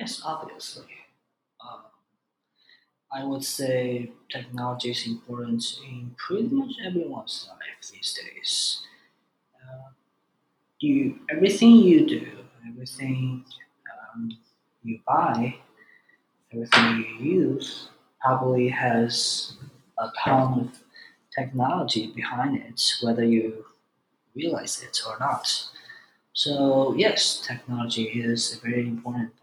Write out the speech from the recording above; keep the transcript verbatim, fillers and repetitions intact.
Yes, obviously. Uh, I would say technology is important in pretty much everyone's life these days. Uh, you everything you do, everything um, you buy, everything you use probably has a ton of technology behind it, whether you realize it or not. So yes, technology is a very important